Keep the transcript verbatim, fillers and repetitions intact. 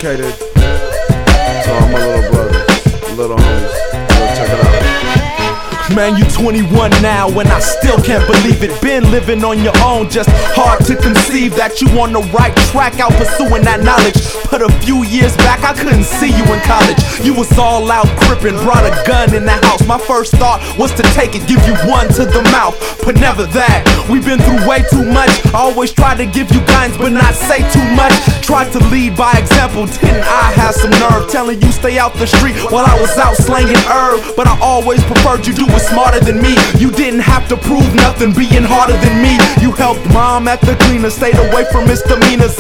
dedicated to all my little brothers, little homies. So check it out. Man, you twenty-one now and I still can't believe it. Been living on your own, just hard to conceive that you on the right track out pursuing that knowledge. But a few years back I couldn't see you in college. You was all out crippin', brought a gun in the house. My first thought was to take it, give you one to the mouth, but never that. We've been through way too much. I always tried to give you guidance but not say too much. Tried to lead by example, didn't I have some nerve? Telling you stay out the street while I was out slanging herb. But I always preferred you do it smarter than me. You didn't have to prove nothing being harder than me. You helped mom at the cleaner, stayed away from misdemeanors.